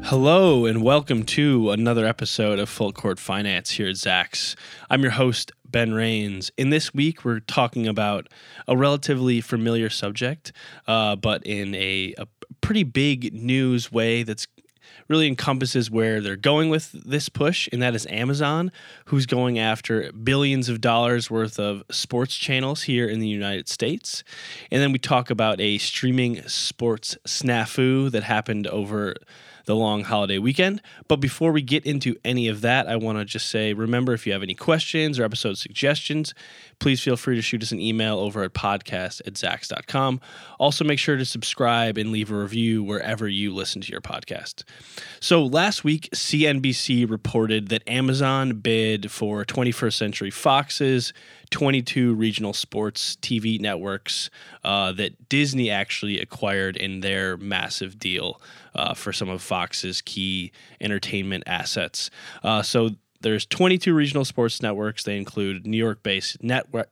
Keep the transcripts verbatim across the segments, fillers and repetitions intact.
Hello and welcome to another episode of Full Court Finance here at Zacks. I'm your host, Ben Rains. In this week, we're talking about a relatively familiar subject, uh, but in a, a pretty big news way that's really encompasses where they're going with this push, and that is Amazon, who's going after billions of dollars worth of sports channels here in the United States. And then we talk about a streaming sports snafu that happened over the long holiday weekend. But before we get into any of that, I want to just say, remember, if you have any questions or episode suggestions, please feel free to shoot us an email over at podcast at zacks dot com. Also, make sure to subscribe and leave a review wherever you listen to your podcast. So last week, C N B C reported that Amazon bid for twenty-first Century Fox's twenty-two regional sports T V networks uh, that Disney actually acquired in their massive deal uh, for some of Fox's key entertainment assets. Uh, so there's twenty-two regional sports networks. They include New York-based network,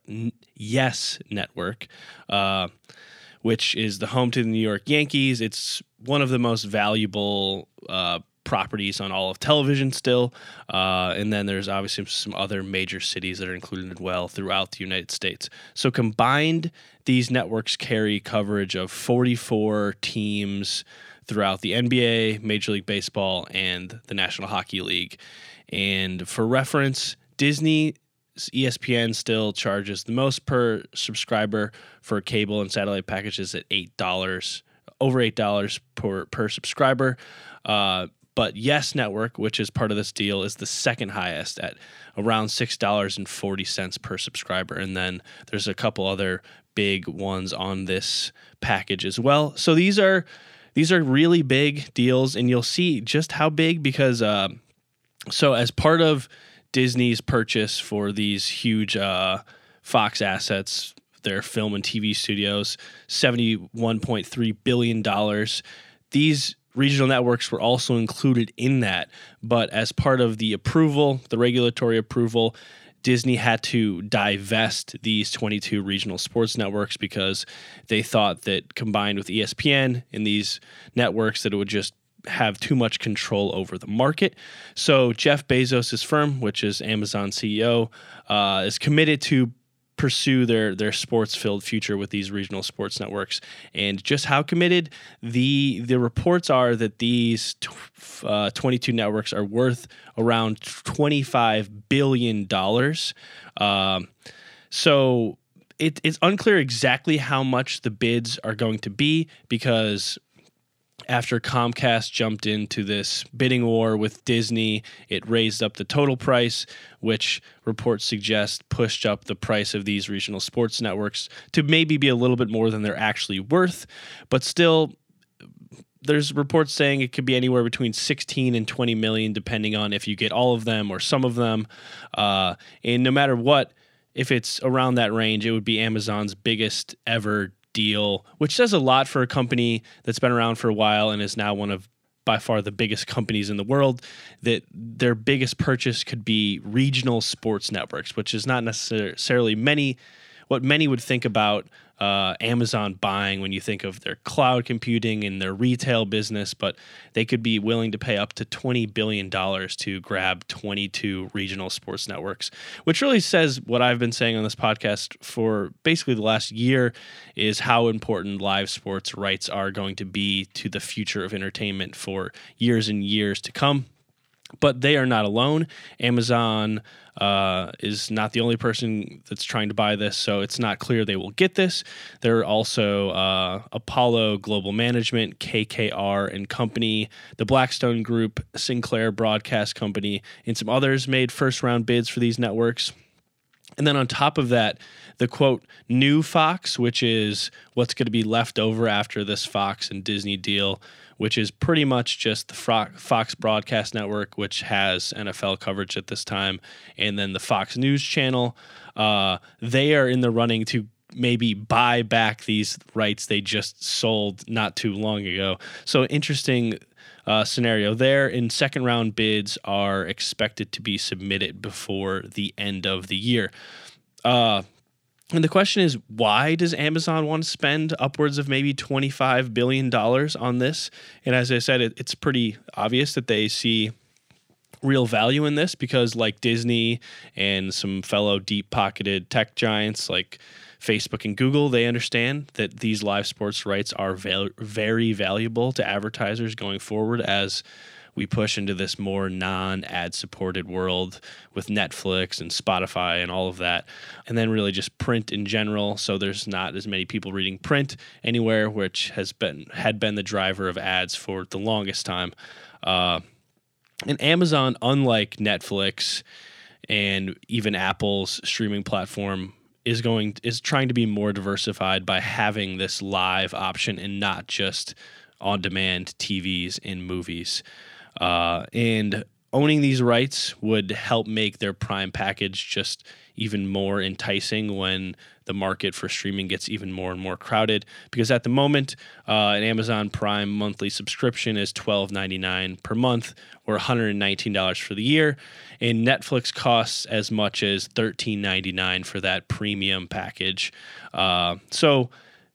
Yes Network, uh, which is the home to the New York Yankees. It's one of the most valuable uh, properties on all of television still. Uh, and then there's obviously some other major cities that are included as well throughout the United States. So combined, these networks carry coverage of forty-four teams throughout the N B A, Major League Baseball, and the National Hockey League. And for reference, Disney E S P N still charges the most per subscriber for cable and satellite packages at eight dollars, over eight dollars per, per subscriber. Uh, but Yes Network, which is part of this deal, is the second highest at around six dollars and forty cents per subscriber. And then there's a couple other big ones on this package as well. So these are these are really big deals, and you'll see just how big because uh, so as part of Disney's purchase for these huge uh, Fox assets, their film and T V studios, seventy-one point three billion dollars. These regional networks were also included in that, but as part of the approval, the regulatory approval, Disney had to divest these twenty-two regional sports networks because they thought that combined with E S P N and these networks that it would just have too much control over the market. So Jeff Bezos' firm, which is Amazon C E O, uh, is committed to pursue their their sports-filled future with these regional sports networks. And just how committed, the the reports are that these uh, twenty-two networks are worth around twenty-five billion dollars. Um, so it, it's unclear exactly how much the bids are going to be because after Comcast jumped into this bidding war with Disney, it raised up the total price, which reports suggest pushed up the price of these regional sports networks to maybe be a little bit more than they're actually worth. But still, there's reports saying it could be anywhere between sixteen and twenty million, depending on if you get all of them or some of them. Uh, and no matter what, if it's around that range, it would be Amazon's biggest ever deal, which says a lot for a company that's been around for a while and is now one of by far the biggest companies in the world, that their biggest purchase could be regional sports networks, which is not necessarily many what many would think about uh, Amazon buying when you think of their cloud computing and their retail business, but they could be willing to pay up to twenty billion dollars to grab twenty-two regional sports networks, which really says what I've been saying on this podcast for basically the last year is how important live sports rights are going to be to the future of entertainment for years and years to come. But they are not alone. Amazon uh, is not the only person that's trying to buy this, so it's not clear they will get this. There are also uh, Apollo Global Management, K K R and Company, the Blackstone Group, Sinclair Broadcast Company, and some others made first-round bids for these networks. And then on top of that, the quote, new Fox, which is what's going to be left over after this Fox and Disney deal, which is pretty much just the Fox Broadcast Network, which has N F L coverage at this time, and then the Fox News Channel. Uh, they are in the running to maybe buy back these rights they just sold not too long ago. So interesting uh, scenario there. And second round bids are expected to be submitted before the end of the year. Uh, And the question is, why does Amazon want to spend upwards of maybe twenty-five billion dollars on this? And as I said, it, it's pretty obvious that they see real value in this because, like Disney and some fellow deep-pocketed tech giants like Facebook and Google, they understand that these live sports rights are val- very valuable to advertisers going forward as we push into this more non-ad supported world with Netflix and Spotify and all of that. And then really just print in general. So there's not as many people reading print anywhere, which has been had been the driver of ads for the longest time. Uh, and Amazon, unlike Netflix and even Apple's streaming platform, is going is trying to be more diversified by having this live option and not just on-demand T Vs and movies. Uh, and owning these rights would help make their Prime package just even more enticing when the market for streaming gets even more and more crowded. Because at the moment, uh, an Amazon Prime monthly subscription is twelve ninety-nine per month or one hundred nineteen dollars for the year. And Netflix costs as much as thirteen ninety-nine for that premium package. Uh, so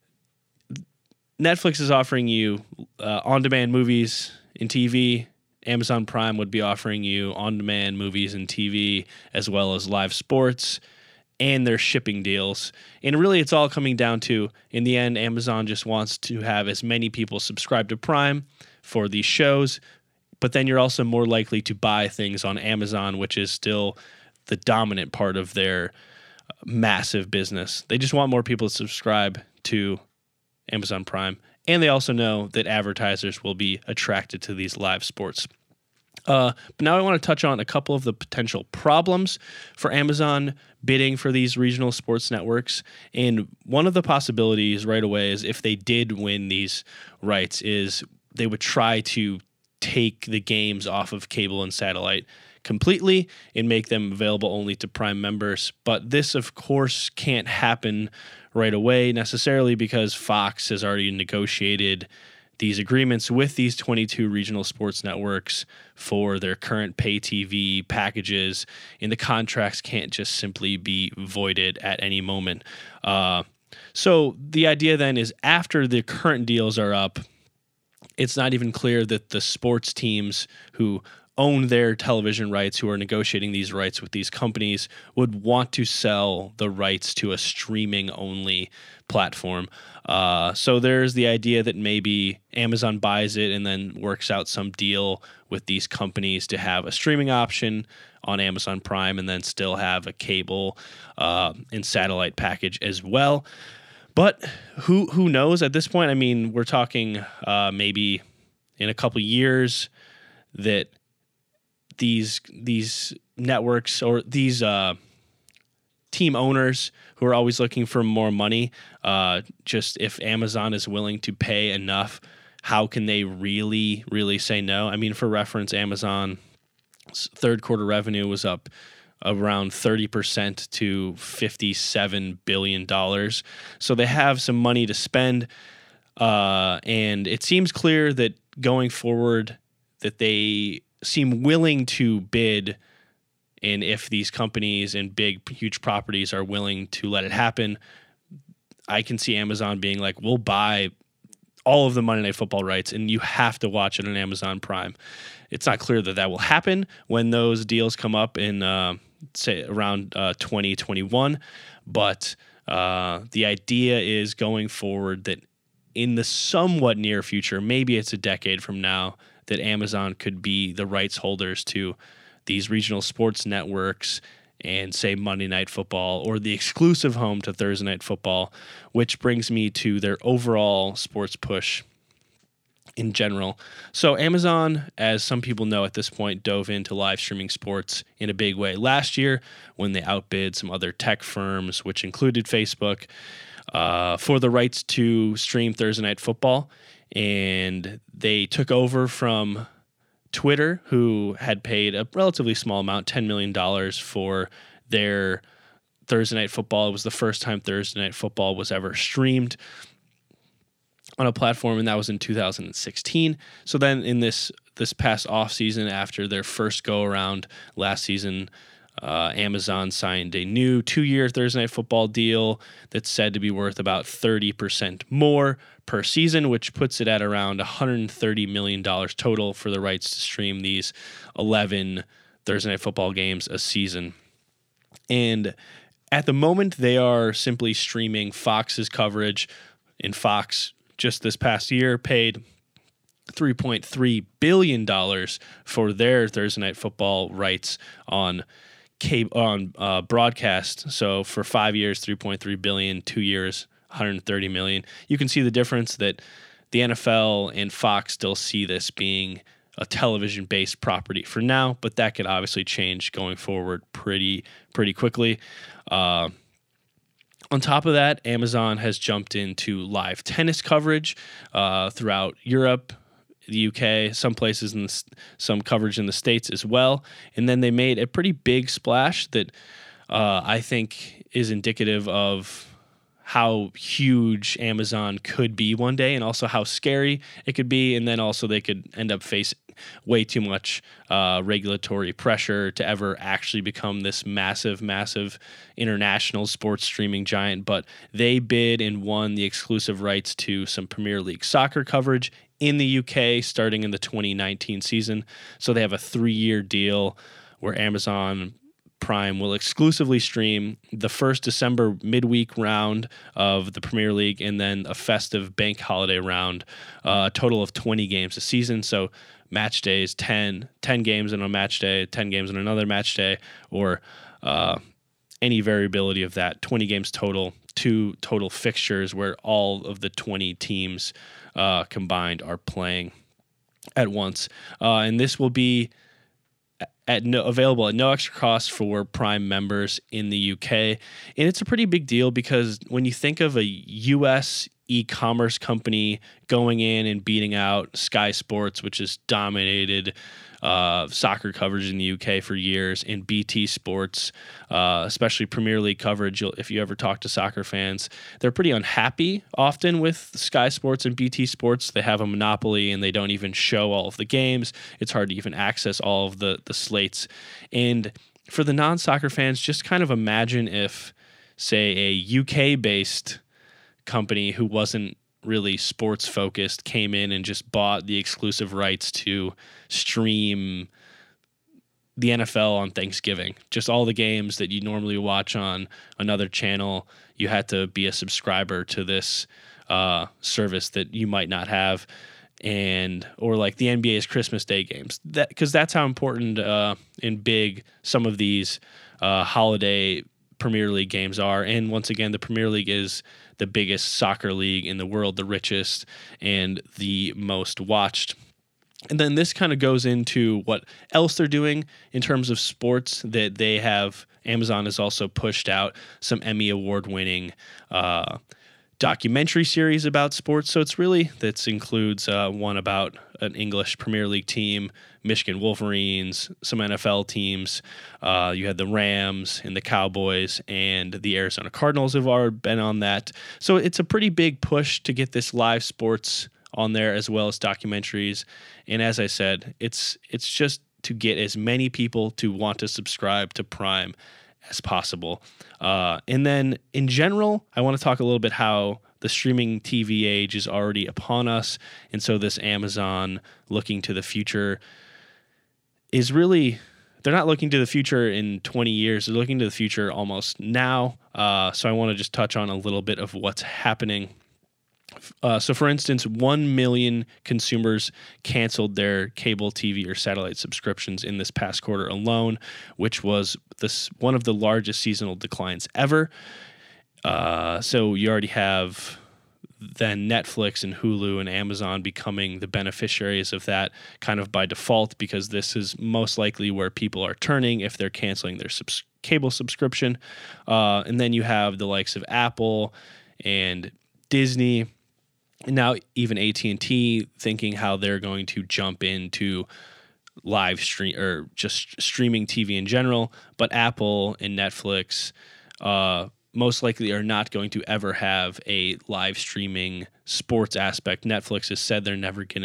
Netflix is offering you uh, on-demand movies and T V. Amazon Prime would be offering you on-demand movies and T V as well as live sports and their shipping deals. And really it's all coming down to, in the end, Amazon just wants to have as many people subscribe to Prime for these shows, but then you're also more likely to buy things on Amazon, which is still the dominant part of their massive business. They just want more people to subscribe to Amazon Prime. And they also know that advertisers will be attracted to these live sports. Uh, but now I want to touch on a couple of the potential problems for Amazon bidding for these regional sports networks. And one of the possibilities right away is if they did win these rights is they would try to take the games off of cable and satellite completely and make them available only to Prime members. But this, of course, can't happen right away necessarily because Fox has already negotiated these agreements with these twenty-two regional sports networks for their current pay T V packages, and the contracts can't just simply be voided at any moment. Uh, so the idea then is after the current deals are up, it's not even clear that the sports teams who own their television rights, who are negotiating these rights with these companies, would want to sell the rights to a streaming-only platform. Uh, so there's the idea that maybe Amazon buys it and then works out some deal with these companies to have a streaming option on Amazon Prime and then still have a cable uh, and satellite package as well. But who who knows at this point? I mean, we're talking uh, maybe in a couple years that these these networks or these uh, team owners who are always looking for more money, uh, just if Amazon is willing to pay enough, how can they really, really say no? I mean, for reference, Amazon's third quarter revenue was up around thirty percent to fifty-seven billion dollars. So they have some money to spend. Uh, and it seems clear that going forward that they seem willing to bid, and if these companies and big, huge properties are willing to let it happen, I can see Amazon being like, we'll buy all of the Monday Night Football rights, and you have to watch it on Amazon Prime. It's not clear that that will happen when those deals come up in, uh, say, around uh, twenty twenty-one, but uh, the idea is going forward that in the somewhat near future, maybe it's a decade from now, that Amazon could be the rights holders to these regional sports networks and say Monday Night Football or the exclusive home to Thursday Night Football, which brings me to their overall sports push in general. So Amazon, as some people know at this point, dove into live streaming sports in a big way last year when they outbid some other tech firms, which included Facebook, uh, for the rights to stream Thursday Night Football. And they took over from Twitter, who had paid a relatively small amount, ten million dollars, for their Thursday Night Football. It was the first time Thursday Night Football was ever streamed on a platform, and that was in two thousand sixteen. So then in this this past offseason, after their first go-around last season, Uh, Amazon signed a new two-year Thursday Night Football deal that's said to be worth about thirty percent more per season, which puts it at around one hundred thirty million dollars total for the rights to stream these eleven Thursday Night Football games a season. And at the moment, they are simply streaming Fox's coverage, and Fox just this past year paid three point three billion dollars for their Thursday Night Football rights on cable, on uh, broadcast. So for five years, three point three billion dollars, two years, one hundred thirty million dollars. You can see the difference that the N F L and Fox still see this being a television-based property for now, but that could obviously change going forward pretty pretty quickly. Uh, on top of that, Amazon has jumped into live tennis coverage uh, throughout Europe, the U K, some places in the, some coverage in the States as well. And then they made a pretty big splash that uh, I think is indicative of how huge Amazon could be one day, and also how scary it could be. And then also they could end up facing way too much uh, regulatory pressure to ever actually become this massive, massive international sports streaming giant. But they bid and won the exclusive rights to some Premier League soccer coverage in the U K starting in the twenty nineteen season. So they have a three-year deal where Amazon Prime will exclusively stream the first December midweek round of the Premier League and then a festive bank holiday round, uh, a total of twenty games a season. So match days, ten, ten games on a match day, ten games on another match day, or uh, any variability of that, twenty games total, two total fixtures where all of the twenty teams uh, combined are playing at once. Uh, and this will be at no, available at no extra cost for Prime members in the U K. And it's a pretty big deal because when you think of a U S e-commerce company going in and beating out Sky Sports, which has dominated uh, soccer coverage in the U K for years, and B T Sports, uh, especially Premier League coverage, you'll, if you ever talk to soccer fans, they're pretty unhappy often with Sky Sports and B T Sports. They have a monopoly and they don't even show all of the games. It's hard to even access all of the, the slates. And for the non-soccer fans, just kind of imagine if, say, a U K-based company who wasn't really sports focused came in and just bought the exclusive rights to stream the N F L on Thanksgiving. Just all the games that you normally watch on another channel, you had to be a subscriber to this uh, service that you might not have. And or like the N B A's Christmas Day games, that because that's how important uh, and big some of these uh, holiday Premier League games are. And once again, the Premier League is the biggest soccer league in the world, the richest and the most watched. And then this kind of goes into what else they're doing in terms of sports that they have. Amazon has also pushed out some Emmy Award winning uh, documentary series about sports. So it's really, this includes uh, one about an English Premier League team, Michigan Wolverines, some N F L teams. Uh, you had the Rams and the Cowboys, and the Arizona Cardinals have already been on that. So it's a pretty big push to get this live sports on there as well as documentaries. And as I said, it's it's just to get as many people to want to subscribe to Prime as possible. Uh, and then in general, I want to talk a little bit how the streaming T V age is already upon us. And so this Amazon looking to the future is really, they're not looking to the future in twenty years. They're looking to the future almost now. Uh, so I want to just touch on a little bit of what's happening. Uh, so, for instance, one million consumers canceled their cable T V or satellite subscriptions in this past quarter alone, which was this one of the largest seasonal declines ever. Uh, so you already have then Netflix and Hulu and Amazon becoming the beneficiaries of that kind of by default, because this is most likely where people are turning if they're canceling their subs- cable subscription. Uh, and then you have the likes of Apple and Disney, and now even A T and T thinking how they're going to jump into live stream or just streaming T V in general. But Apple and Netflix uh, most likely are not going to ever have a live streaming sports aspect. Netflix has said they're never getting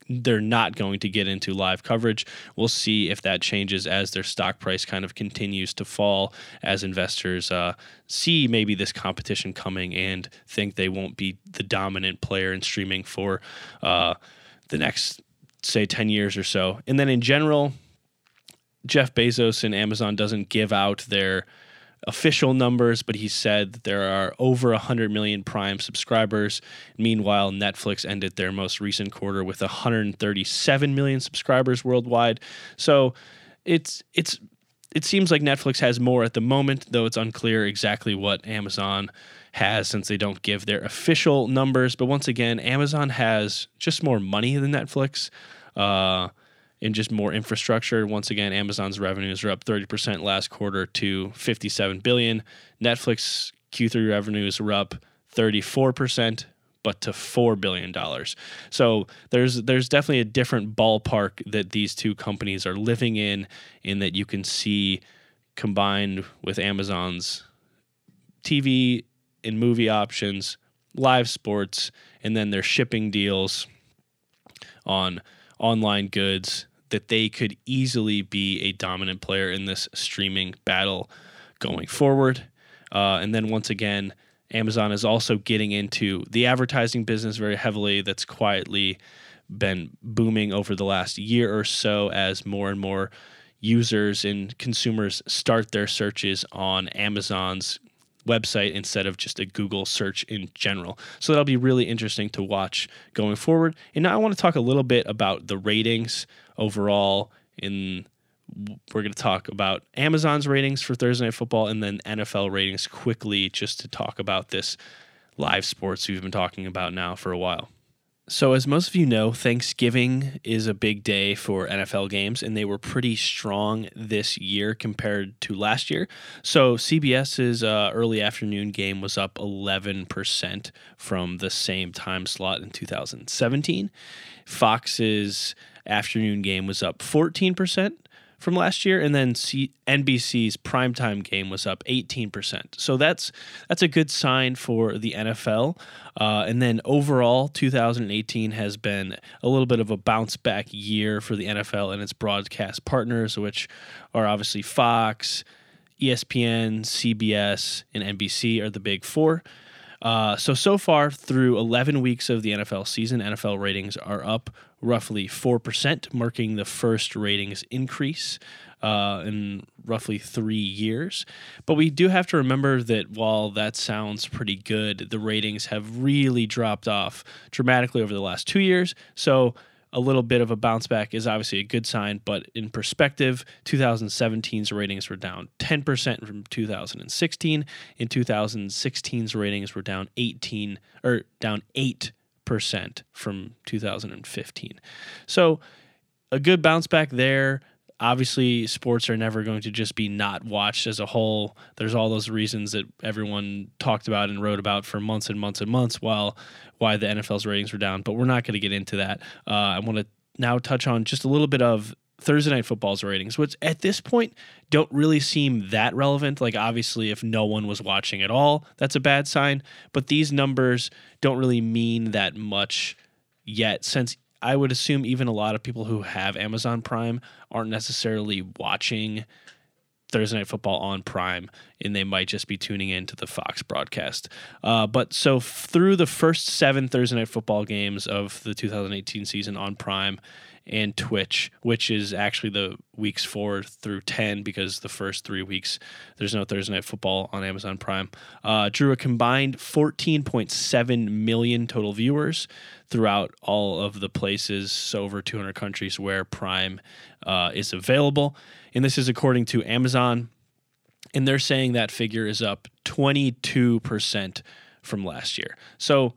they're not going to get into live coverage. We'll see if that changes as their stock price kind of continues to fall, as investors uh, see maybe this competition coming and think they won't be the dominant player in streaming for uh, the next, say, ten years or so. And then in general, Jeff Bezos and Amazon doesn't give out their official numbers, but he said that there are over one hundred million Prime subscribers. Meanwhile, Netflix ended their most recent quarter with one hundred thirty-seven million subscribers worldwide. So it's it's it seems like Netflix has more at the moment, though it's unclear exactly what Amazon has since they don't give their official numbers. But once again, Amazon has just more money than Netflix. Uh and just more infrastructure. Once again, Amazon's revenues are up thirty percent last quarter to fifty-seven billion dollars. Netflix Q three revenues were up thirty-four percent, but to four billion dollars. So there's there's definitely a different ballpark that these two companies are living in, in that you can see combined with Amazon's T V and movie options, live sports, and then their shipping deals on online goods, that they could easily be a dominant player in this streaming battle going forward. Uh, and then once again, Amazon is also getting into the advertising business very heavily. That's quietly been booming over the last year or so as more and more users and consumers start their searches on Amazon's website instead of just a Google search in general. So that'll be really interesting to watch going forward. And now I want to talk a little bit about the ratings overall. In we're going to talk about Amazon's ratings for Thursday Night Football and then N F L ratings quickly, just to talk about this live sports we've been talking about now for a while. So as most of you know, Thanksgiving is a big day for N F L games, and they were pretty strong this year compared to last year. So CBS's uh, early afternoon game was up eleven percent from the same time slot in two thousand seventeen. Fox's afternoon game was up fourteen percent from last year, and then C- N B C's primetime game was up eighteen percent. So that's that's a good sign for the N F L. Uh, and then overall, two thousand eighteen has been a little bit of a bounce back year for the N F L and its broadcast partners, which are obviously Fox, E S P N, C B S, and N B C are the big four. Uh, so, so far through eleven weeks of the N F L season, N F L ratings are up roughly four percent, marking the first ratings increase uh, in roughly three years. But we do have to remember that while that sounds pretty good, the ratings have really dropped off dramatically over the last two years. So a little bit of a bounce back is obviously a good sign, but in perspective, twenty seventeen's ratings were down ten percent from two thousand sixteen. In twenty sixteen's ratings were down eighteen or down eight percent from two thousand fifteen. So a good bounce back there. Obviously, sports are never going to just be not watched as a whole. There's all those reasons that everyone talked about and wrote about for months and months and months while why the N F L's ratings were down, but we're not going to get into that. Uh, I want to now touch on just a little bit of Thursday Night Football's ratings, which at this point don't really seem that relevant. Like, obviously, if no one was watching at all, that's a bad sign, but these numbers don't really mean that much yet, since I would assume even a lot of people who have Amazon Prime aren't necessarily watching Thursday Night Football on Prime, and they might just be tuning into the Fox broadcast. Uh, but so f- through the first seven Thursday Night Football games of the two thousand eighteen season on Prime and Twitch, which is actually the weeks four through ten, because the first three weeks there's no Thursday Night Football on Amazon Prime, uh, drew a combined fourteen point seven million total viewers throughout all of the places, so over two hundred countries where Prime uh, is available. And this is according to Amazon, and they're saying that figure is up twenty-two percent from last year. So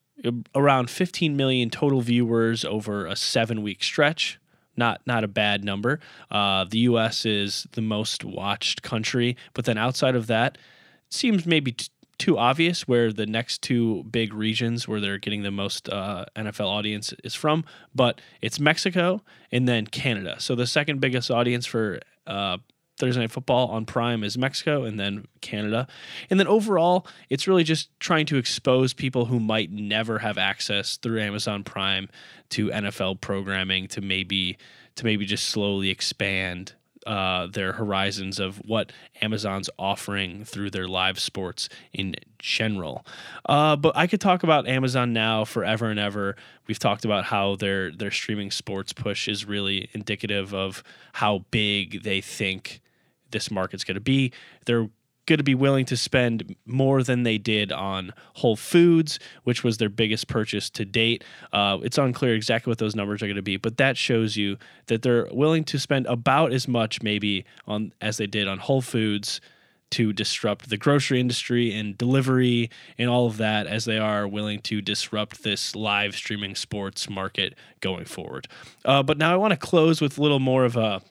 around fifteen million total viewers over a seven-week stretch. Not not a bad number. Uh, the U S is the most watched country, but then outside of that, it seems maybe t- too obvious where the next two big regions where they're getting the most uh, N F L audience is from, but it's Mexico and then Canada. So the second biggest audience for uh, Thursday Night Football on Prime is Mexico and then Canada. And then overall, it's really just trying to expose people who might never have access through Amazon Prime to N F L programming to maybe to maybe just slowly expand uh, their horizons of what Amazon's offering through their live sports in general. Uh, but I could talk about Amazon Now forever and ever. We've talked about how their their streaming sports push is really indicative of how big they think this market's going to be. They're going to be willing to spend more than they did on Whole Foods, which was their biggest purchase to date. Uh, it's unclear exactly what those numbers are going to be, but that shows you that they're willing to spend about as much maybe on as they did on Whole Foods to disrupt the grocery industry and delivery and all of that as they are willing to disrupt this live streaming sports market going forward. Uh, but now I want to close with a little more of a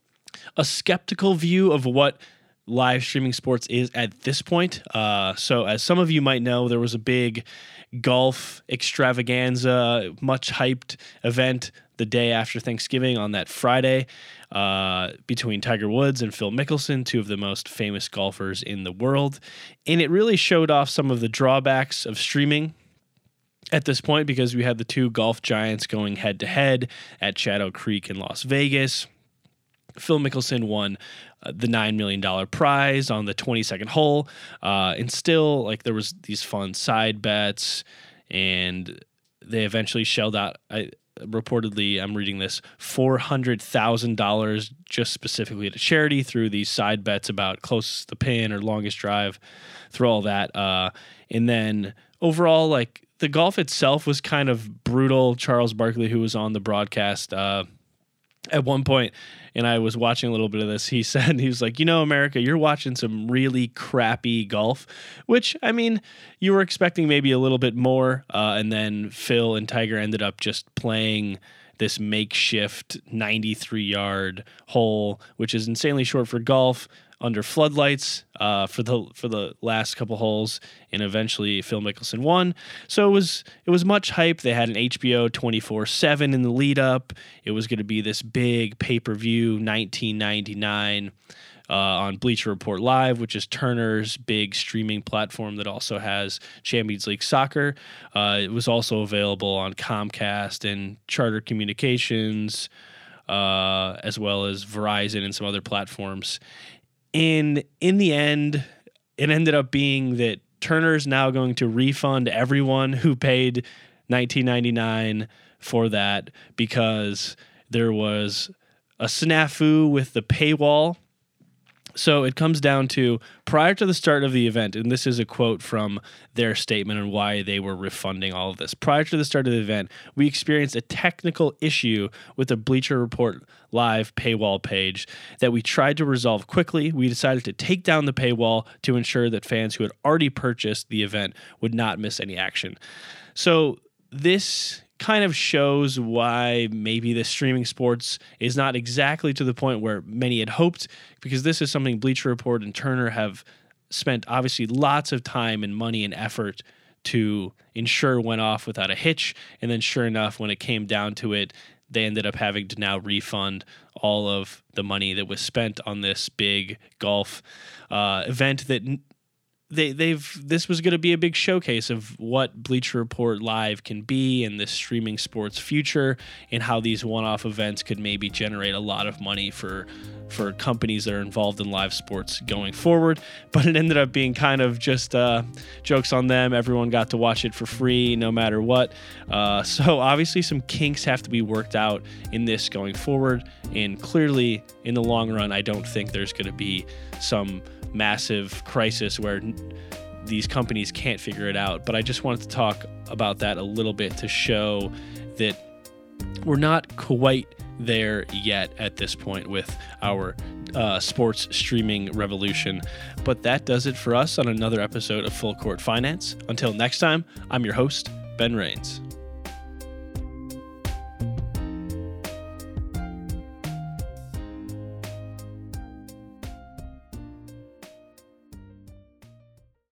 a skeptical view of what live streaming sports is at this point. Uh, so as some of you might know, there was a big golf extravaganza, much hyped event the day after Thanksgiving on that Friday uh, between Tiger Woods and Phil Mickelson, two of the most famous golfers in the world. And it really showed off some of the drawbacks of streaming at this point because we had the two golf giants going head to head at Shadow Creek in Las Vegas. Phil Mickelson won uh, the nine million dollars prize on the twenty-second hole. Uh, and still, like, there was these fun side bets, and they eventually shelled out, I, reportedly, I'm reading this, four hundred thousand dollars just specifically to charity through these side bets about closest to the pin or longest drive, through all that. Uh, and then overall, like, the golf itself was kind of brutal. Charles Barkley, who was on the broadcast, uh, at one point, and I was watching a little bit of this, he said, he was like, you know, America, you're watching some really crappy golf, which, I mean, you were expecting maybe a little bit more. Uh, and then Phil and Tiger ended up just playing this makeshift ninety-three yard hole, which is insanely short for golf, under floodlights uh, for the for the last couple holes, and eventually Phil Mickelson won. So it was it was much hype. They had an H B O twenty-four seven in the lead up. It was going to be this big pay-per-view nineteen ninety-nine uh, on Bleacher Report Live, which is Turner's big streaming platform that also has Champions League Soccer. Uh, it was also available on Comcast and Charter Communications, uh, as well as Verizon and some other platforms. And in the end, it ended up being that Turner's now going to refund everyone who paid nineteen ninety-nine for that because there was a snafu with the paywall. So it comes down to, prior to the start of the event, and this is a quote from their statement on why they were refunding all of this. Prior to the start of the event, we experienced a technical issue with the Bleacher Report Live paywall page that we tried to resolve quickly. We decided to take down the paywall to ensure that fans who had already purchased the event would not miss any action. So this kind of shows why maybe the streaming sports is not exactly to the point where many had hoped, because this is something Bleacher Report and Turner have spent obviously lots of time and money and effort to ensure went off without a hitch. And then sure enough, when it came down to it, they ended up having to now refund all of the money that was spent on this big golf uh, event that They, they've. This was going to be a big showcase of what Bleacher Report Live can be and this streaming sports future, and how these one-off events could maybe generate a lot of money for for companies that are involved in live sports going forward. But it ended up being kind of just uh, jokes on them. Everyone got to watch it for free no matter what. Uh, so obviously some kinks have to be worked out in this going forward. And clearly in the long run, I don't think there's going to be some massive crisis where n- these companies can't figure it out. But I just wanted to talk about that a little bit to show that we're not quite there yet at this point with our uh, sports streaming revolution. But that does it for us on another episode of Full Court Finance. Until next time, I'm your host, Ben Rains.